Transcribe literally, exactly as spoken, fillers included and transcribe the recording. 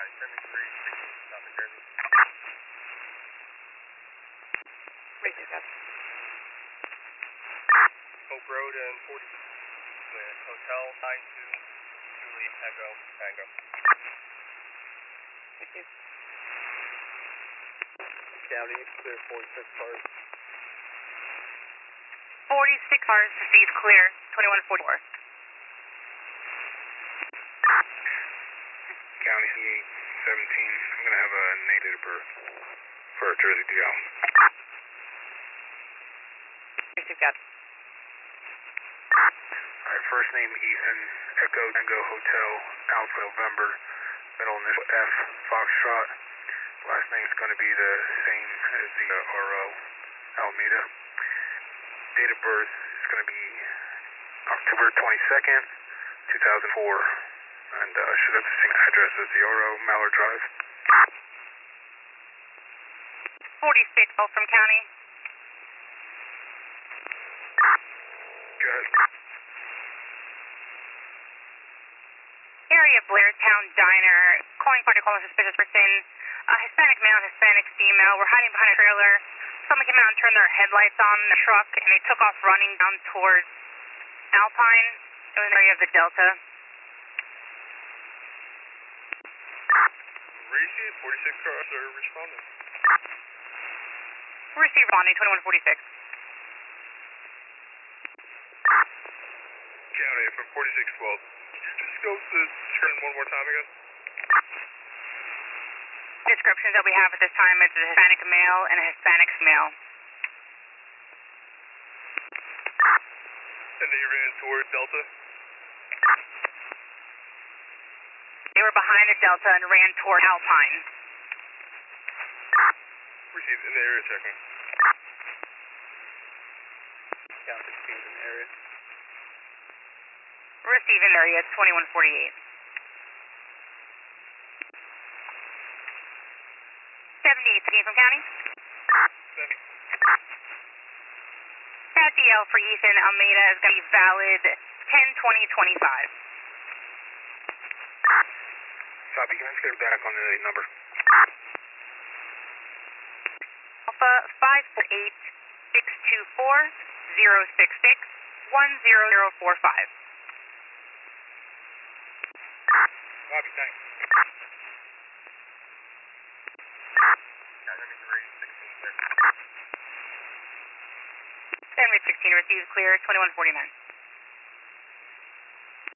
seventy-three, South New Jersey. Receive that. Hope Road and forty, clear. Hotel nine two, Julie Echo Tango. Receive. County, clear forty-six cars. forty-six cars received clear, twenty-one forty-four. County eight seventeen, I'm going to have a native birth for Jersey D L. Receive that. Alright, first name Ethan, Echo Tango Hotel, Alpha November, middle initial F, Foxtrot. Last name's going to be the same as the uh, R O, Alameda. Date of birth is going to be October twenty-second, two thousand four, and uh, should have the same address as the R O, Mallard Drive. forty-six, all from county. Go ahead. Area Blairtown Diner, calling for calling suspicious person. Uh, Hispanic male, Hispanic female. We're hiding behind a trailer. Someone came out and turned their headlights on in the truck, and they took off running down towards Alpine. It was an area of the Delta. Receive, forty-six cars are responding. Receive Ronnie, twenty-one forty-six. County from forty-six twelve. Just go to the screen one more time again. Descriptions that we have at this time is a Hispanic male and a Hispanic female. And they ran toward Delta. They were behind the Delta and ran toward Alpine. Received in the area checking. Count sixteen in the area. Receive in area, twenty-one forty-eight. seventy-eight, speaking from county. seventy. That D L for Ethan Almeida is going to be valid ten twenty twenty-five. Copy, can I clear back on the number? Alpha five eight six two four zero six six one zero zero four five. Copy, thanks. seventy-three, sixteen, clear. seventy sixteen received clear, twenty-one forty-nine.